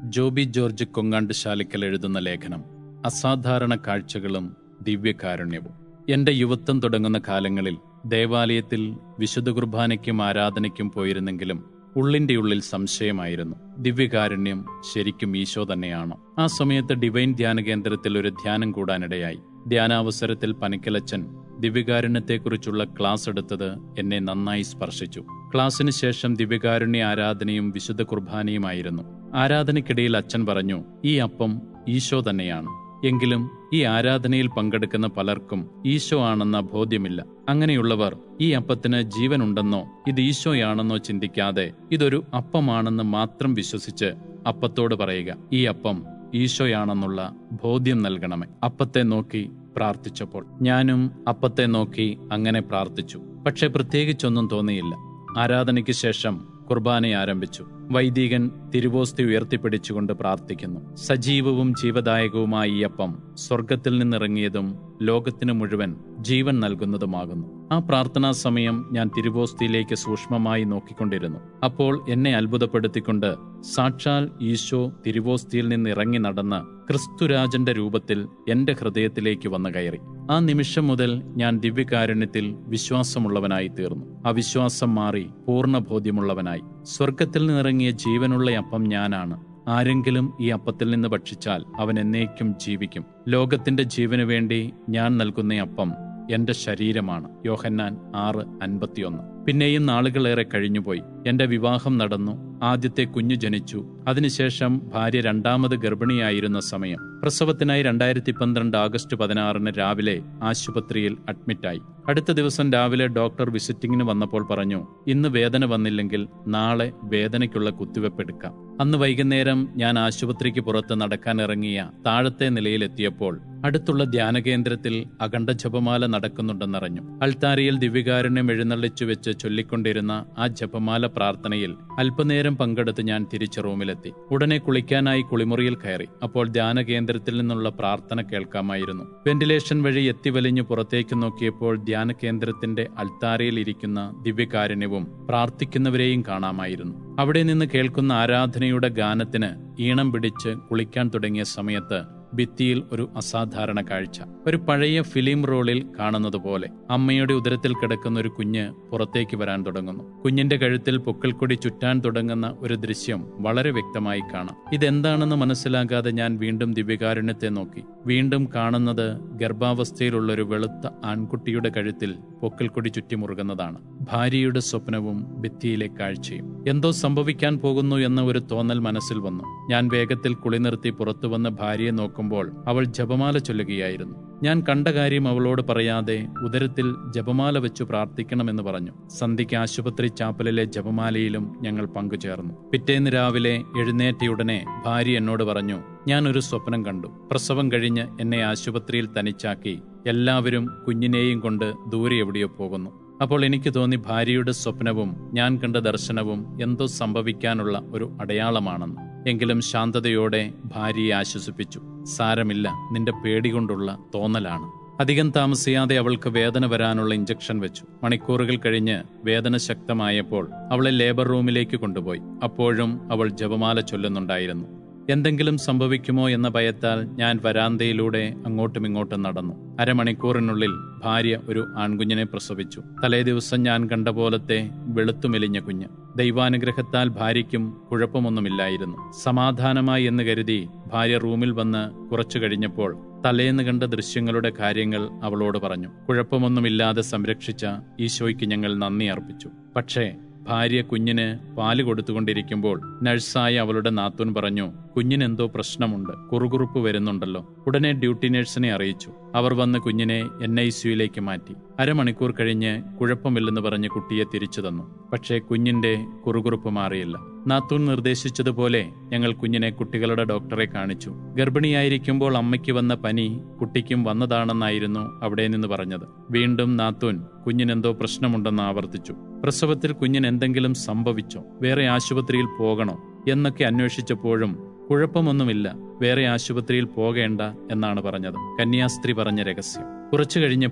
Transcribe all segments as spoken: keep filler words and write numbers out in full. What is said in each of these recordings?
Joby George കൊങ്ങാണ്ട് ശാലിക്കൽ എഴുതുന്ന ലേഖനം അസാധാരണ കാഴ്ചകളും ദിവ്യകാരുണ്യവും. എന്റെ യുവത്വം തുടങ്ങുന്ന കാലങ്ങളിൽ ദേവാലയത്തിൽ വിശുദ്ധ കുർബാനയ്ക്കും ആരാധനയ്ക്കും പോയിരുന്നെങ്കിലും ഉള്ളിന്റെ ഉള്ളിൽ സംശയമായിരുന്നു, ദിവ്യകാരുണ്യം ശരിക്കും ഈശോ തന്നെയാണോ? ആ സമയത്ത് ഡിവൈൻ ധ്യാന കേന്ദ്രത്തിൽ ഒരു ധ്യാനം കൂടാനിടയായി. ധ്യാനാവസരത്തിൽ പനിക്കലച്ചൻ ദിവ്യകാരുണ്യത്തെക്കുറിച്ചുള്ള ക്ലാസ് എടുത്തത് എന്നെ നന്നായി സ്പർശിച്ചു. ക്ലാസ്സിന് ശേഷം ദിവ്യകാരുണ്യ ആരാധനയും വിശുദ്ധ കുർബാനയുമായിരുന്നു. ആരാധനയ്ക്കിടയിൽ അച്ഛൻ പറഞ്ഞു, ഈ അപ്പം ഈശോ തന്നെയാണ്. എങ്കിലും ഈ ആരാധനയിൽ പങ്കെടുക്കുന്ന പലർക്കും ഈശോ ആണെന്ന ബോധ്യമില്ല. അങ്ങനെയുള്ളവർ ഈ അപ്പത്തിന് ജീവനുണ്ടെന്നോ ഇത് ഈശോയാണെന്നോ ചിന്തിക്കാതെ ഇതൊരു അപ്പമാണെന്ന് മാത്രം വിശ്വസിച്ച് അപ്പത്തോട് പറയുക, ഈ അപ്പം ഈശോയാണെന്നുള്ള ബോധ്യം നൽകണമേ. അപ്പത്തെ നോക്കി പ്രാർത്ഥിച്ചപ്പോൾ ഞാനും അപ്പത്തെ നോക്കി അങ്ങനെ പ്രാർത്ഥിച്ചു. പക്ഷെ പ്രത്യേകിച്ചൊന്നും തോന്നിയില്ല. ആരാധനയ്ക്ക് ശേഷം കുർബാന ആരംഭിച്ചു. വൈദികൻ തിരുവോസ്തി ഉയർത്തിപ്പിടിച്ചുകൊണ്ട് പ്രാർത്ഥിക്കുന്നു. സജീവവും ജീവദായകവുമായ ഈ അപ്പം സ്വർഗത്തിൽ നിന്നിറങ്ങിയതും ലോകത്തിനു മുഴുവൻ ജീവൻ നൽകുന്നതുമാകുന്നു. ആ പ്രാർത്ഥനാ സമയം ഞാൻ തിരുവോസ്തിയിലേക്ക് സൂക്ഷ്മമായി നോക്കിക്കൊണ്ടിരുന്നു. അപ്പോൾ എന്നെ അത്ഭുതപ്പെടുത്തിക്കൊണ്ട് സാക്ഷാൽ ഈശോ തിരുവോസ്തിയിൽ നിന്ന് ഇറങ്ങി നടന്ന് ക്രിസ്തുരാജന്റെ രൂപത്തിൽ എന്റെ ഹൃദയത്തിലേക്ക് വന്നു കയറി. ആ നിമിഷം മുതൽ ഞാൻ ദിവ്യകാരുണ്യത്തിൽ വിശ്വാസമുള്ളവനായി തീർന്നു. ആ വിശ്വാസം മാറി പൂർണ്ണബോധ്യമുള്ളവനായി. സ്വർഗത്തിൽ നിന്നിറങ്ങിയ ജീവനുള്ള അപ്പം ഞാനാണ്. ആരെങ്കിലും ഈ അപ്പത്തിൽ നിന്ന് ഭക്ഷിച്ചാൽ അവൻ എന്നേക്കും ജീവിക്കും. ലോകത്തിന്റെ ജീവന് വേണ്ടി ഞാൻ നൽകുന്ന അപ്പം എന്റെ ശരീരമാണ്. യോഹന്നാൻ ആറ് അൻപത്തിയൊന്ന്. പിന്നെയും നാളുകളേറെ കഴിഞ്ഞുപോയി. എന്റെ വിവാഹം നടന്നു. ആദ്യത്തെ കുഞ്ഞു ജനിച്ചു. അതിനുശേഷം ഭാര്യ രണ്ടാമത് ഗർഭിണിയായിരുന്ന സമയം പ്രസവത്തിനായി രണ്ടായിരത്തി പന്ത്രണ്ട് ആഗസ്റ്റ് പതിനാറിന് രാവിലെ ആശുപത്രിയിൽ അഡ്മിറ്റായി. അടുത്ത ദിവസം രാവിലെ ഡോക്ടർ വിസിറ്റിങ്ങിന് വന്നപ്പോൾ പറഞ്ഞു, ഇന്ന് വേദന വന്നില്ലെങ്കിൽ നാളെ വേദനയ്ക്കുള്ള കുത്തിവെപ്പ് എടുക്കാം. അന്ന് വൈകുന്നേരം ഞാൻ ആശുപത്രിക്ക് പുറത്ത് നടക്കാനിറങ്ങിയ താഴത്തെ നിലയിലെത്തിയപ്പോൾ അടുത്തുള്ള ധ്യാനകേന്ദ്രത്തിൽ അഖണ്ഡ ജപമാല നടക്കുന്നുണ്ടെന്നറിഞ്ഞു. അൾത്താരയിൽ ദിവ്യകാരുണ്യം എഴുന്നള്ളിച്ചു വെച്ച് ചൊല്ലിക്കൊണ്ടിരുന്ന ആ ജപമാല പ്രാർത്ഥനയിൽ അല്പനേരം പങ്കെടുത്ത് ഞാൻ തിരിച്ച് റൂമിലെത്തി. ഉടനെ കുളിക്കാനായി കുളിമുറിയിൽ കയറി. അപ്പോൾ ധ്യാനകേന്ദ്രത്തിൽ നിന്നുള്ള പ്രാർത്ഥന കേൾക്കാമായിരുന്നു. വെന്റിലേഷൻ വഴി എത്തിവലിഞ്ഞു പുറത്തേക്ക് നോക്കിയപ്പോൾ ധ്യാനകേന്ദ്രത്തിന്റെ അൾത്താരയിൽ ഇരിക്കുന്ന ദിവ്യകാരുണ്യവും പ്രാർത്ഥിക്കുന്നവരെയും കാണാമായിരുന്നു. അവിടെ നിന്ന് കേൾക്കുന്ന ആരാധനയുടെ ഗാനത്തിന് ഈണം പിടിച്ച് കുളിക്കാൻ തുടങ്ങിയ സമയത്ത് ഭിത്തിയിൽ ഒരു അസാധാരണ കാഴ്ച. ഒരു പഴയ ഫിലിം റോളിൽ കാണുന്നത് പോലെ അമ്മയുടെ ഉദരത്തിൽ കിടക്കുന്ന ഒരു കുഞ്ഞ് പുറത്തേക്ക് വരാൻ തുടങ്ങുന്നു. കുഞ്ഞിന്റെ കഴുത്തിൽ പൊക്കിൾക്കൊടി ചുറ്റാൻ തുടങ്ങുന്ന ഒരു ദൃശ്യം വളരെ വ്യക്തമായി കാണാം. ഇതെന്താണെന്ന് മനസ്സിലാകാതെ ഞാൻ വീണ്ടും ദിവ്യകാരുണ്യത്തെ നോക്കി. വീണ്ടും കാണുന്നത് ഗർഭാവസ്ഥയിലുള്ള ഒരു വെളുത്ത ആൺകുട്ടിയുടെ കഴുത്തിൽ പൊക്കിൾക്കൊടി ചുറ്റി മുറുകുന്നതാണ്. ഭാര്യയുടെ സ്വപ്നവും ഭിത്തിയിലെ കാഴ്ചയും. എന്തോ സംഭവിക്കാൻ പോകുന്നു എന്ന ഒരു തോന്നൽ മനസ്സിൽ വന്നു. ഞാൻ വേഗത്തിൽ കുളി നിർത്തി പുറത്തു വന്ന് ഭാര്യയെ നോക്കുമ്പോൾ അവൾ ജപമാല ചൊല്ലുകയായിരുന്നു. ഞാൻ കണ്ട കാര്യം അവളോട് പറയാതെ ഉദരത്തിൽ ജപമാല വെച്ചു പ്രാർത്ഥിക്കണമെന്ന് പറഞ്ഞു. സന്ധ്യയ്ക്ക് ആശുപത്രി ചാപ്പലിലെ ജപമാലയിലും ഞങ്ങൾ പങ്കുചേർന്നു. പിറ്റേന്ന് രാവിലെ എഴുന്നേറ്റയുടനെ ഭാര്യ എന്നോട് പറഞ്ഞു, ഞാൻ ഒരു സ്വപ്നം കണ്ടു. പ്രസവം കഴിഞ്ഞ് എന്നെ ആശുപത്രിയിൽ തനിച്ചാക്കി എല്ലാവരും കുഞ്ഞിനെയും കൊണ്ട് ദൂരെ എവിടെയോ പോകുന്നു. അപ്പോൾ എനിക്ക് തോന്നി ഭാര്യയുടെ സ്വപ്നവും ഞാൻ കണ്ട ദർശനവും എന്തോ സംഭവിക്കാനുള്ള ഒരു അടയാളമാണെന്ന്. എങ്കിലും ശാന്തതയോടെ ഭാര്യയെ ആശ്വസിപ്പിച്ചു. സാരമില്ല, നിന്റെ പേടി കൊണ്ടുള്ള തോന്നലാണ്. അധികം താമസിയാതെ അവൾക്ക് വേദന വരാനുള്ള ഇഞ്ചക്ഷൻ വെച്ചു. മണിക്കൂറുകൾ കഴിഞ്ഞ് വേദന ശക്തമായപ്പോൾ അവളെ ലേബർ റൂമിലേക്ക് കൊണ്ടുപോയി. അപ്പോഴും അവൾ ജപമാല ചൊല്ലുന്നുണ്ടായിരുന്നു. എന്തെങ്കിലും സംഭവിക്കുമോ എന്ന ഭയത്താൽ ഞാൻ വരാന്തയിലൂടെ അങ്ങോട്ടും ഇങ്ങോട്ടും നടന്നു. അരമണിക്കൂറിനുള്ളിൽ ഭാര്യ ഒരു ആൺകുഞ്ഞിനെ പ്രസവിച്ചു. തലേ ദിവസം ഞാൻ കണ്ട പോലത്തെ വെളുത്തുമെലിഞ്ഞ കുഞ്ഞ്. ദൈവാനുഗ്രഹത്താൽ ഭാര്യയ്ക്കും കുഴപ്പമൊന്നുമില്ലായിരുന്നു. സമാധാനമായി എന്ന് കരുതി ഭാര്യ റൂമിൽ വന്ന് കുറച്ചു കഴിഞ്ഞപ്പോൾ തലേന്ന് കണ്ട ദൃശ്യങ്ങളുടെ കാര്യങ്ങൾ അവളോട് പറഞ്ഞു. കുഴപ്പമൊന്നുമില്ലാതെ സംരക്ഷിച്ച ഈശോയ്ക്ക് ഞങ്ങൾ നന്ദി അർപ്പിച്ചു. പക്ഷേ ഭാര്യ കുഞ്ഞിന് പാല് കൊടുത്തുകൊണ്ടിരിക്കുമ്പോൾ നഴ്സായ അവളുടെ നാത്തൂൻ പറഞ്ഞു, കുഞ്ഞിനെന്തോ പ്രശ്നമുണ്ട്, കുറുകുറുപ്പ് വരുന്നുണ്ടല്ലോ. ഉടനെ ഡ്യൂട്ടി നഴ്സിനെ അറിയിച്ചു. അവർ വന്ന് കുഞ്ഞിനെ എൻ ഐ സിയുയിലേക്ക് മാറ്റി. അരമണിക്കൂർ കഴിഞ്ഞ് കുഴപ്പമില്ലെന്ന് പറഞ്ഞ് കുട്ടിയെ തിരിച്ചു തന്നു. പക്ഷേ കുഞ്ഞിന്റെ കുറുകുറുപ്പ് മാറിയില്ല. നാത്തൂൻ നിർദ്ദേശിച്ചതുപോലെ ഞങ്ങൾ കുഞ്ഞിനെ കുട്ടികളുടെ ഡോക്ടറെ കാണിച്ചു. ഗർഭിണിയായിരിക്കുമ്പോൾ അമ്മയ്ക്ക് വന്ന പനി കുട്ടിക്കും വന്നതാണെന്നായിരുന്നു അവിടെ നിന്ന് പറഞ്ഞത്. വീണ്ടും നാത്തൂൻ കുഞ്ഞിനെന്തോ പ്രശ്നമുണ്ടെന്ന് ആവർത്തിച്ചു. പ്രസവത്തിൽ കുഞ്ഞിന് എന്തെങ്കിലും സംഭവിച്ചോ, വേറെ ആശുപത്രിയിൽ പോകണോ എന്നൊക്കെ അന്വേഷിച്ചപ്പോഴും കുഴപ്പമൊന്നുമില്ല, വേറെ ആശുപത്രിയിൽ പോകേണ്ട എന്നാണ് പറഞ്ഞത്. കന്യാസ്ത്രീ പറഞ്ഞ രഹസ്യം. കുറച്ചു കഴിഞ്ഞപ്പോൾ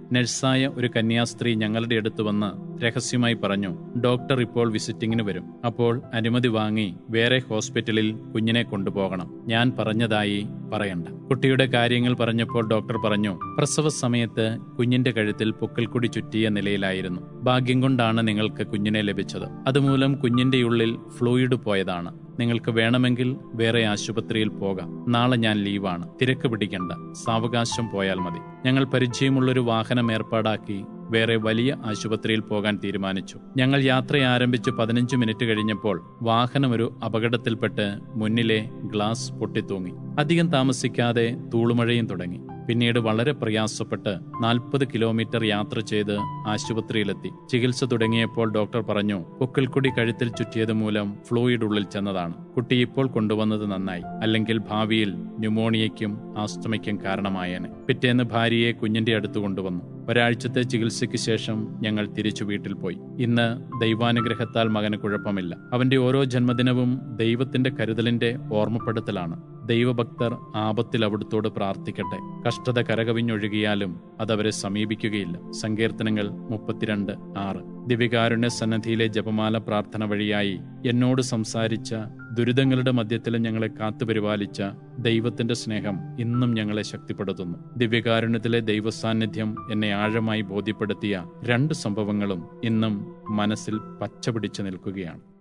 നഴ്സായ ഒരു കന്യാസ്ത്രീ ഞങ്ങളുടെ അടുത്ത് വന്ന് രഹസ്യമായി പറഞ്ഞു, ഡോക്ടർ ഇപ്പോൾ വിസിറ്റിങ്ങിന് വരും, അപ്പോൾ അനുമതി വാങ്ങി വേറെ ഹോസ്പിറ്റലിൽ കുഞ്ഞിനെ കൊണ്ടുപോകണം. ഞാൻ പറഞ്ഞതായി പറയണ്ട. കുട്ടിയുടെ കാര്യങ്ങൾ പറഞ്ഞപ്പോൾ ഡോക്ടർ പറഞ്ഞു, പ്രസവ സമയത്ത് കുഞ്ഞിന്റെ കഴുത്തിൽ പൊക്കിൾക്കൊടി ചുറ്റിയ നിലയിലായിരുന്നു. ഭാഗ്യം കൊണ്ടാണ് നിങ്ങൾക്ക് കുഞ്ഞിനെ ലഭിച്ചത്. അതുമൂലം കുഞ്ഞിന്റെ ഉള്ളിൽ ഫ്ലൂയിഡ് പോയതാണ്. നിങ്ങൾക്ക് വേണമെങ്കിൽ വേറെ ആശുപത്രിയിൽ പോകാം. നാളെ ഞാൻ ലീവാണ്. തിരക്ക് പിടിക്കണ്ട, സാവകാശം പോയാൽ മതി. ഞങ്ങൾ പരിചയമുള്ളൊരു വാഹനം ഏർപ്പാടാക്കി വേറെ വലിയ ആശുപത്രിയിൽ പോകാൻ തീരുമാനിച്ചു. ഞങ്ങൾ യാത്ര ആരംഭിച്ച് പതിനഞ്ച് മിനിറ്റ് കഴിഞ്ഞപ്പോൾ വാഹനം ഒരു അപകടത്തിൽപ്പെട്ട് മുന്നിലെ ഗ്ലാസ് പൊട്ടിത്തൂങ്ങി. അധികം താമസിക്കാതെ തൂളുമഴയും തുടങ്ങി. പിന്നീട് വളരെ പ്രയാസപ്പെട്ട് നാൽപ്പത് കിലോമീറ്റർ യാത്ര ചെയ്ത് ആശുപത്രിയിലെത്തി. ചികിത്സ തുടങ്ങിയപ്പോൾ ഡോക്ടർ പറഞ്ഞു, പൊക്കിൾക്കൊടി കഴുത്തിൽ ചുറ്റിയത് മൂലം ഫ്ലൂയിഡ് ഉള്ളിൽ ചെന്നതാണ്. കുട്ടി ഇപ്പോൾ കൊണ്ടുവന്നത് നന്നായി, അല്ലെങ്കിൽ ഭാവിയിൽ ന്യൂമോണിയയ്ക്കും ആസ്തമയ്ക്കും കാരണമായേനെ. പിറ്റേന്ന് ഭാര്യയെ കുഞ്ഞിന്റെ അടുത്ത് കൊണ്ടുവന്നു. ഒരാഴ്ചത്തെ ചികിത്സയ്ക്ക് ശേഷം ഞങ്ങൾ തിരിച്ചു വീട്ടിൽ പോയി. ഇന്ന് ദൈവാനുഗ്രഹത്താൽ മകന് കുഴപ്പമില്ല. അവന്റെ ഓരോ ജന്മദിനവും ദൈവത്തിന്റെ കരുതലിന്റെ ഓർമ്മപ്പെടുത്തലാണ്. ദൈവഭക്തർ ആപത്തിൽ അവിടുത്തോട് പ്രാർത്ഥിക്കട്ടെ. കഷ്ടത കരകവിഞ്ഞൊഴുകിയാലും അതവരെ സമീപിക്കുകയില്ല. സങ്കീർത്തനങ്ങൾ മുപ്പത്തിരണ്ട് ആറ്. ദിവ്യകാരുണ്യ സന്നദ്ധിയിലെ ജപമാല പ്രാർത്ഥന വഴിയായി എന്നോട് സംസാരിച്ച, ദുരിതങ്ങളുടെ മധ്യത്തിലും ഞങ്ങളെ കാത്തുപരിപാലിച്ച ദൈവത്തിന്റെ സ്നേഹം ഇന്നും ഞങ്ങളെ ശക്തിപ്പെടുത്തുന്നു. ദിവ്യകാരുണ്യത്തിലെ ദൈവസാന്നിധ്യം എന്നെ ആഴമായി ബോധ്യപ്പെടുത്തിയ രണ്ട് സംഭവങ്ങളും ഇന്നും മനസ്സിൽ പച്ചപിടിച്ചു നിൽക്കുകയാണ്.